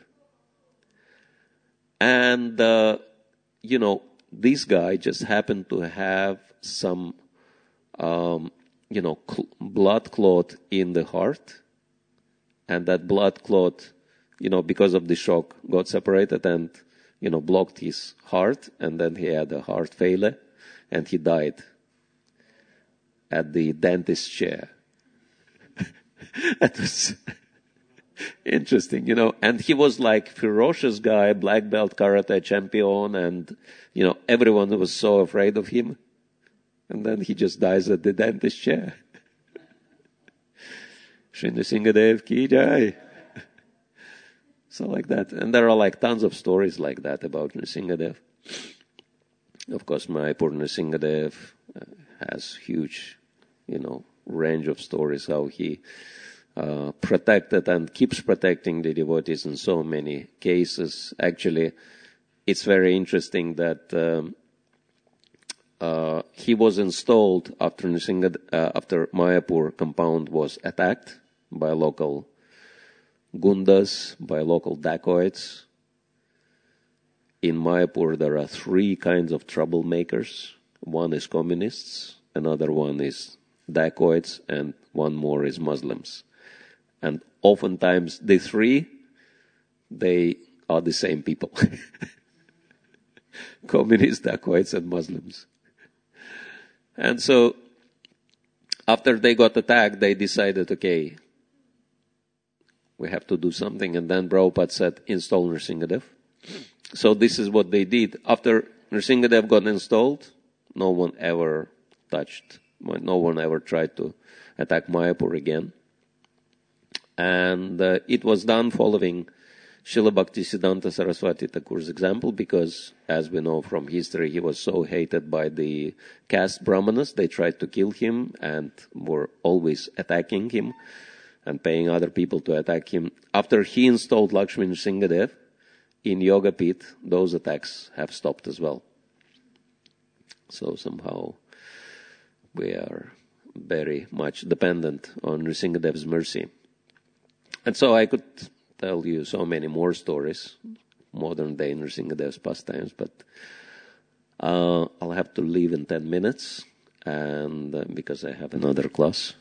And, uh, you know, this guy just happened to have some, um, you know, cl- blood clot in the heart. And that blood clot, you know, because of the shock, got separated and, you know, blocked his heart. And then he had a heart failure and he died at the dentist's chair. That was interesting, you know. And he was like ferocious guy, black belt karate champion, and, you know, everyone was so afraid of him. And then he just dies at the dentist's chair. Shri Nrsingadev ki jai. So like that. And there are like tons of stories like that about Nrsingadev. Of course, Mayapur Nrsingadev uh, has huge, you know, range of stories how he uh, protected and keeps protecting the devotees in so many cases. Actually, it's very interesting that um, uh, he was installed after Nrsingadev, uh, after Mayapur compound was attacked by local gundas, by local dacoits. In Mayapur, there are three kinds of troublemakers. One is communists, another one is dacoits, and one more is Muslims. And oftentimes the three they are the same people. Communists, dacoits, and Muslims. And so, after they got attacked, they decided, okay, we have to do something. And then Prabhupada said, install Nrsingadev. So this is what they did. After Nrsingadev got installed, no one ever touched, no one ever tried to attack Mayapur again. And uh, it was done following Srila Bhaktisiddhanta Saraswati Thakur's example, because, as we know from history, he was so hated by the caste brahmanas. They tried to kill him and were always attacking him and paying other people to attack him. After he installed Lakshmi Nrsingadev in Yogapith, those attacks have stopped as well. So somehow we are very much dependent on Nrsingadev's mercy. And so I could tell you so many more stories, modern day Nrsingadev's pastimes, but uh, I'll have to leave in ten minutes, and uh, because I have another class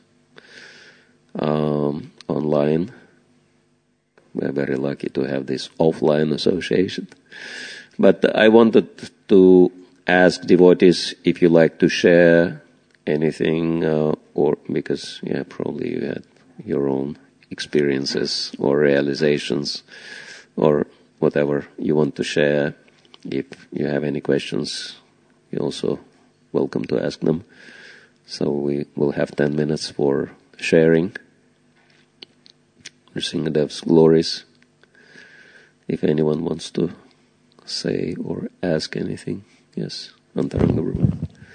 um, online. We're very lucky to have this offline association. But I wanted to ask devotees if you like to share anything, uh, or because, yeah, probably you had your own experiences or realizations or whatever you want to share. If you have any questions, you're also welcome to ask them. So we will have ten minutes for sharing Nrsingadev's glories. If anyone wants to say or ask anything. Yes, Antaranga Brahma.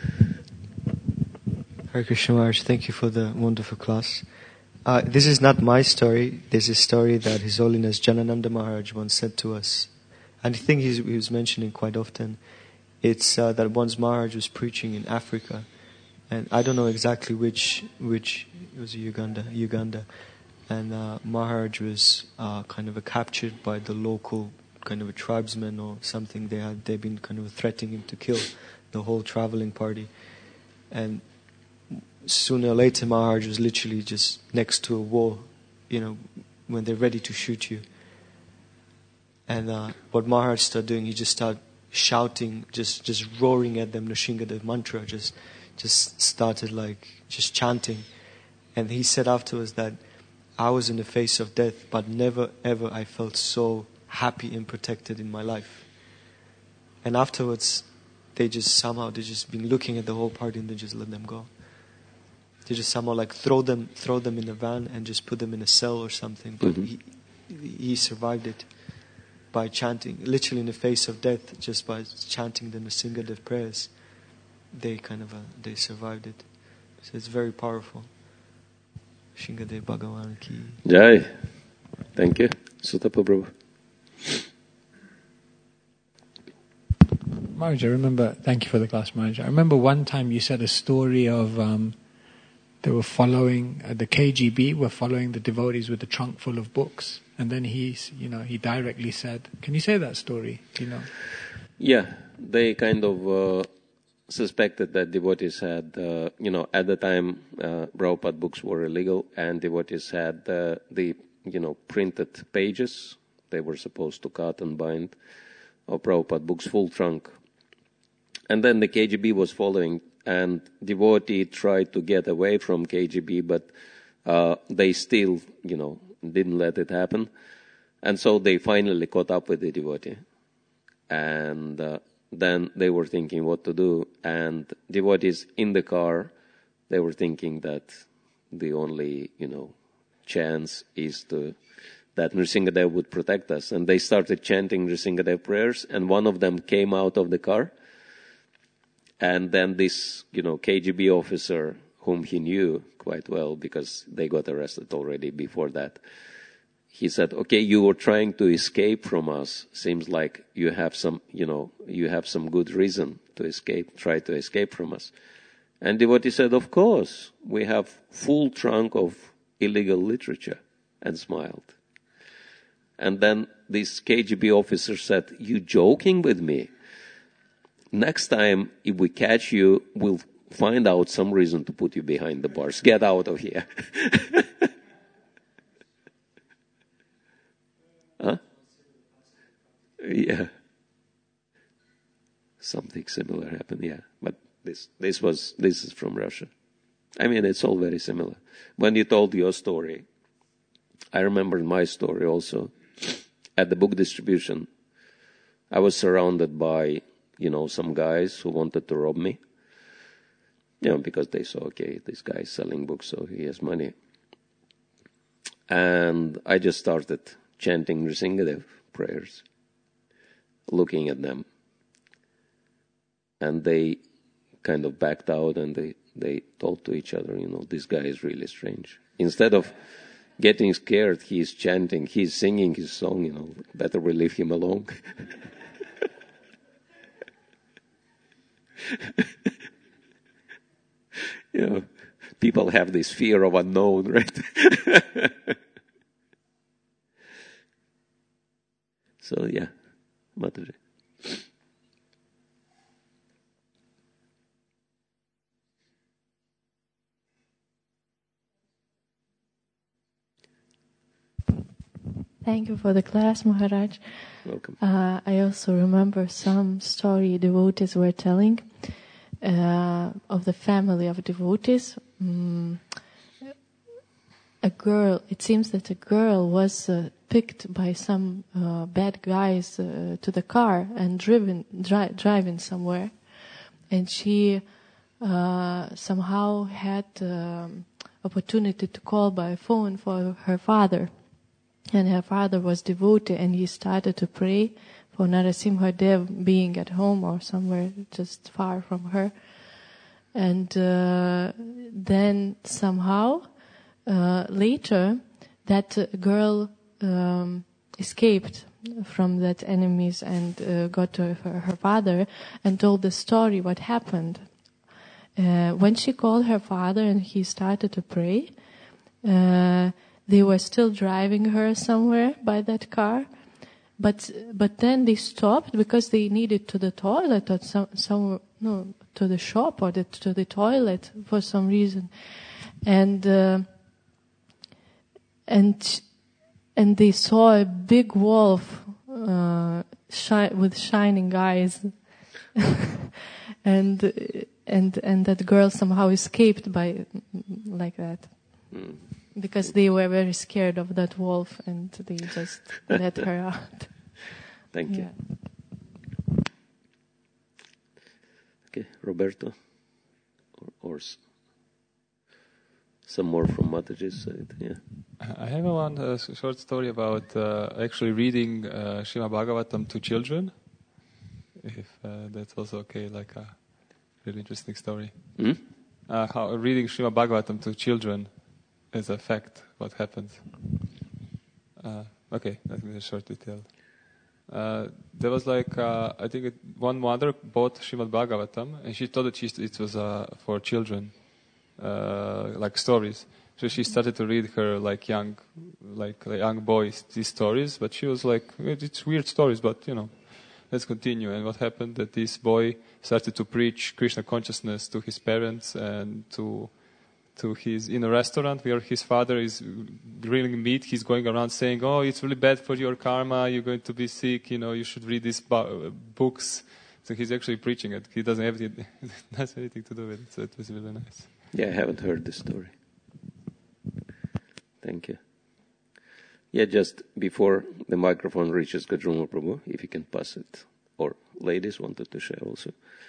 Hare Krishna Maharaj, thank you for the wonderful class. Uh, this is not my story. This is a story that His Holiness Janananda Maharaj once said to us. And I think he's, he was mentioning quite often. It's uh, that once Maharaj was preaching in Africa. And I don't know exactly which, which it was Uganda, Uganda. And uh, Maharaj was uh, kind of captured by the local kind of a tribesman or something. They had, they'd been kind of threatening him to kill the whole traveling party. And sooner or later, Maharaj was literally just next to a wall, you know, when they're ready to shoot you. And uh, what Maharaj started doing, he just started shouting, just just roaring at them, Nrsingadev mantra, just just started like, just chanting. And he said afterwards that I was in the face of death, but never ever I felt so happy and protected in my life. And afterwards, they just somehow, they just been looking at the whole party and they just let them go. They just somehow like throw them, throw them in a van and just put them in a cell or something. But mm-hmm. he, he survived it by chanting, literally in the face of death, just by chanting the Nrsingadev prayers. They kind of, uh, they survived it. So it's very powerful. Nrsingadev Bhagavan ki. Jai. Thank you. Sutapa Prabhu. Maharaj, I remember, thank you for the class, Maharaj. I remember one time you said a story of um, they were following, uh, the K G B were following the devotees with a trunk full of books. And then he, you know, he directly said, can you say that story? Do you know? Yeah, they kind of uh, suspected that devotees had, uh, you know, at the time uh, Prabhupada books were illegal, and devotees had uh, the, you know, printed pages they were supposed to cut and bind of Prabhupada books, full trunk. And then the K G B was following, and devotee tried to get away from K G B, but uh, they still, you know, didn't let it happen. And so they finally caught up with the devotee. And uh, then they were thinking what to do. And devotees in the car, they were thinking that the only, you know, chance is to that Nrsingadev would protect us. And they started chanting Nrsingadev prayers, and one of them came out of the car. And then this, you know, K G B officer, whom he knew quite well because they got arrested already before that, he said, okay, you were trying to escape from us. Seems like you have some, you know, you have some good reason to escape, try to escape from us. And devotee said, of course, we have full trunk of illegal literature, and smiled. And then this K G B officer said, you joking with me? Next time, if we catch you, we'll find out some reason to put you behind the bars. Get out of here. Huh? Yeah. Something similar happened, yeah. But this this was this is from Russia. I mean, it's all very similar. When you told your story, I remembered my story also. At the book distribution, I was surrounded by, you know, some guys who wanted to rob me. You know, because they saw, okay, this guy is selling books, so he has money. And I just started chanting Nrsingadev prayers, looking at them. And they kind of backed out and they, they told to each other, you know, this guy is really strange. Instead of getting scared, he's chanting, he's singing his song, you know, better we leave him alone. You know, people have this fear of unknown, right? So, yeah, Mataji. Thank you for the class, Maharaj. Welcome. Uh, I also remember some story devotees were telling uh, of the family of devotees. Mm, a girl, it seems that a girl was uh, picked by some uh, bad guys uh, to the car and driven, dri- driving somewhere. And she uh, somehow had um, opportunity to call by phone for her father. And her father was devotee, and he started to pray for Narasimha Dev being at home or somewhere just far from her. And uh, then somehow, uh, later, that uh, girl um, escaped from that enemies and uh, got to her, her father and told the story, what happened. Uh, when she called her father and he started to pray, uh, they were still driving her somewhere by that car, but but then they stopped because they needed to the toilet or some some no to the shop or the, to the toilet for some reason, and uh, and and they saw a big wolf uh, shi- with shining eyes, and and and that girl somehow escaped by like that. Mm. Because they were very scared of that wolf and they just let her out. Thank you. Yeah. Okay, Roberto, or, or s- some more from Mataji's side. Yeah. I have a one uh, short story about uh, actually reading uh, Srimad Bhagavatam to children. If uh, that's also okay, like a really interesting story. Hmm? Uh, how reading Srimad Bhagavatam to children is a fact. What happens? Uh, okay, let me a short detail. Uh, there was like uh, I think it, one mother bought Srimad Bhagavatam and she thought that she, it was uh, for children, uh, like stories. So she started to read her like young, like, like young boys these stories. But she was like, it's weird stories, but you know, let's continue. And what happened that this boy started to preach Krishna consciousness to his parents and to to his in a restaurant where his father is grilling meat. He's going around saying, "Oh, it's really bad for your karma. You're going to be sick. You know, you should read these bu- books." So he's actually preaching it. He doesn't have it, has anything to do with it. So it was really nice. Yeah, I haven't heard this story. Thank you. Yeah, just before the microphone reaches Gajruma Prabhu, if you can pass it, or ladies wanted to share also.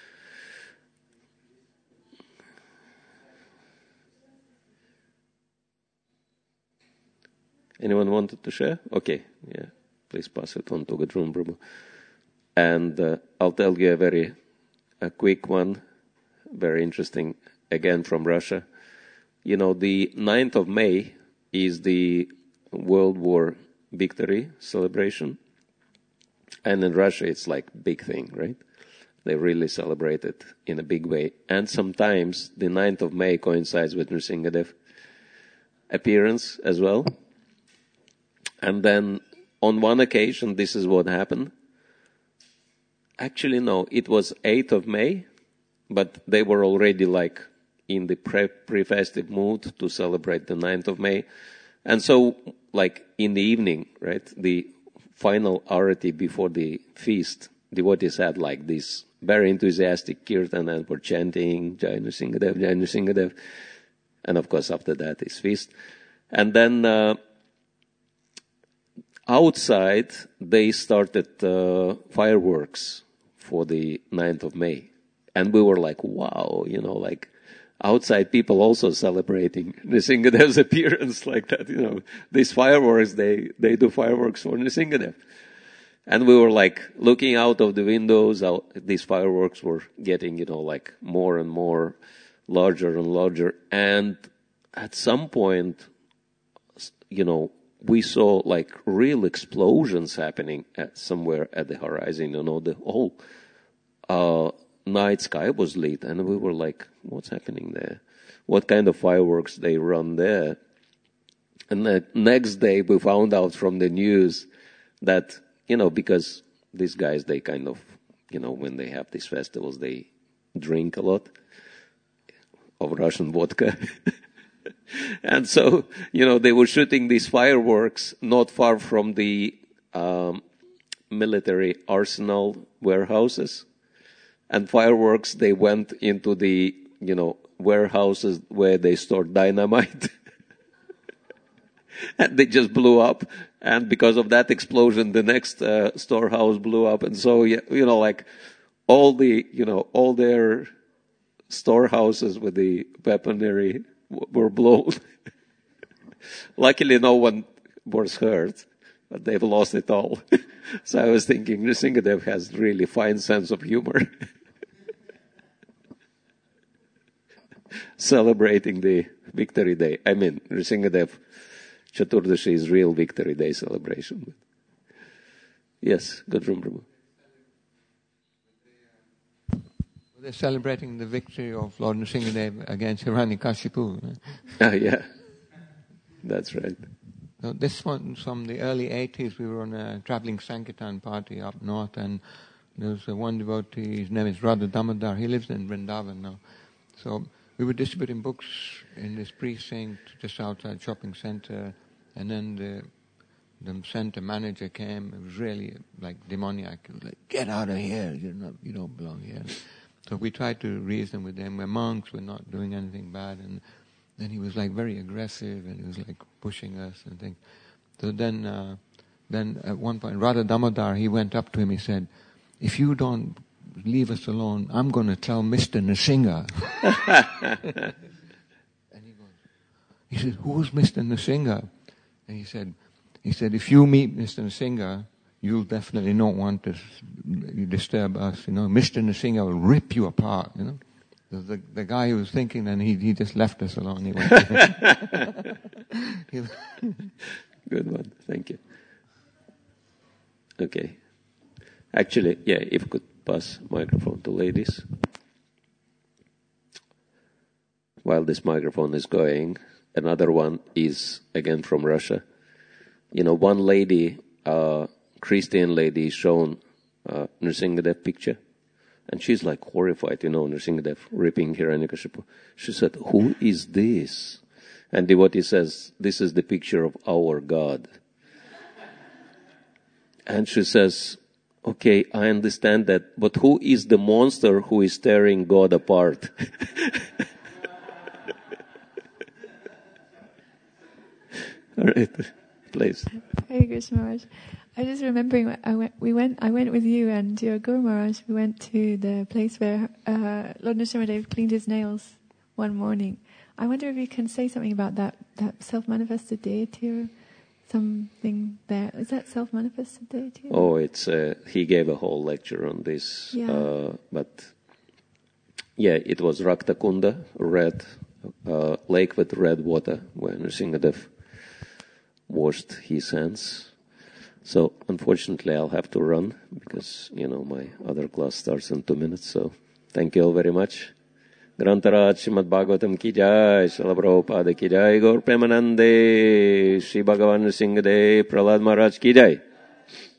Anyone wanted to share? Okay, yeah, please pass it on to Gajruma Prabhu. And uh, I'll tell you a very a quick one, very interesting, again from Russia. You know, the ninth of May is the World War victory celebration. And in Russia, it's like big thing, right? They really celebrate it in a big way. And sometimes the ninth of May coincides with Nrsingadev appearance as well. And then on one occasion, this is what happened. Actually, no, it was eighth of May, but they were already like in the pre- pre-festive mood to celebrate the ninth of May. And so, like in the evening, right, the final arati before the feast, devotees had like this very enthusiastic kirtan and were chanting Jai Nrsingadev, Jai Nrsingadev. And of course after that is feast. And then uh, outside they started uh, fireworks for the ninth of May. And we were like, wow, you know, like outside people also celebrating Nrsingadev's appearance like that, you know. These fireworks, they, they do fireworks for Nrsingadev. And we were like looking out of the windows, out, these fireworks were getting, you know, like more and more larger and larger. And at some point, you know, we saw like real explosions happening at somewhere at the horizon, you know, the whole uh, night sky was lit. And we were like, what's happening there? What kind of fireworks they run there? And the next day we found out from the news that, you know, because these guys, they kind of, you know, when they have these festivals, they drink a lot of Russian vodka. And so, you know, they were shooting these fireworks not far from the um, military arsenal warehouses. And fireworks, they went into the, you know, warehouses where they stored dynamite. And they just blew up. And because of that explosion, the next uh, storehouse blew up. And so, you know, like all the, you know, all their storehouses with the weaponry w- were blown. Luckily, no one was hurt, but they've lost it all. So I was thinking, Nrsingadev has really fine sense of humor. Celebrating the victory day. I mean, Nrsingadev Chaturdashi is real victory day celebration. Yes, Gudrun Prabhu. They're celebrating the victory of Lord Nrsingadev against Hiranyakashipu. Right? Ah, yeah, that's right. So this one from the early eighties. We were on a traveling Sankirtan party up north, and there was a one devotee. His name is Radha Damodar. He lives in Vrindavan now. So we were distributing books in this precinct just outside shopping center, and then the the center manager came. It was really like demoniac. He was like, "Get out of here! You know, you don't belong here." So we tried to reason with them. We're monks. We're not doing anything bad. And then he was like very aggressive, and he was like pushing us and things. So then, uh, then at one point, Radha Damodar, he went up to him. He said, "If you don't leave us alone, I'm going to tell Mister Nrsinga." And he goes, he said, "Who's Mister Nrsinga?" And he said, he said, "If you meet Mister Nrsinga, you'll definitely not want to disturb us. You know, Mister Nrsinga will rip you apart. You know." The, the, the guy who was thinking, then he he just left us alone. He went. Good one, thank you. Okay, actually, yeah, if you could pass microphone to ladies. While this microphone is going, another one is again from Russia. You know, one lady, uh, Christian lady, shown uh, Nrsingadev picture, and she's like horrified. You know, Nrsingadev ripping Hiranyakashipu. She said, "Who is this?" And devotee says, "This is the picture of our God." And she says, "Okay, I understand that, but who is the monster who is tearing God apart?" All right, please. Hare Krishna Maharaj. I was just remembering, I went, we went, I went with you and your Guru Maharaj. We went to the place where uh, Lord Nrsimhadev cleaned his nails one morning. I wonder if you can say something about that, that self-manifested deity or something there. Is that self-manifested deity? Oh, it's uh, he gave a whole lecture on this. Yeah. Uh, but yeah, it was Rakta Kunda, red uh, lake with red water, where Nrsingadev washed his hands. So unfortunately, I'll have to run because, you know, my other class starts in two minutes. So thank you all very much. Grantaraj Srimad Bhagavatam ki jai, Srila Prabhupada ki jai, Gaur Premanande, Shri Bhagavan Nrsingadev, Prahlad Maharaj ki jai.